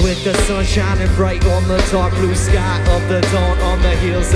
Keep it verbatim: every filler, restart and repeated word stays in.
with the sun shining bright on the dark blue sky of the dawn, on the heels